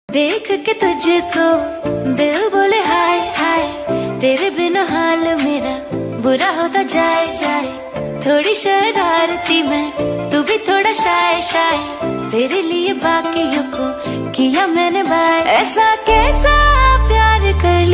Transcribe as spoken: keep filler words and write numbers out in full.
देख के तुझको दिल बोले हाय हाय, तेरे बिना हाल मेरा बुरा होता जाए जाए। थोड़ी शरारती मैं, तू भी थोड़ा शाय शाय, तेरे लिए बाकियों को किया मैंने बाय। ऐसा कैसा प्यार कर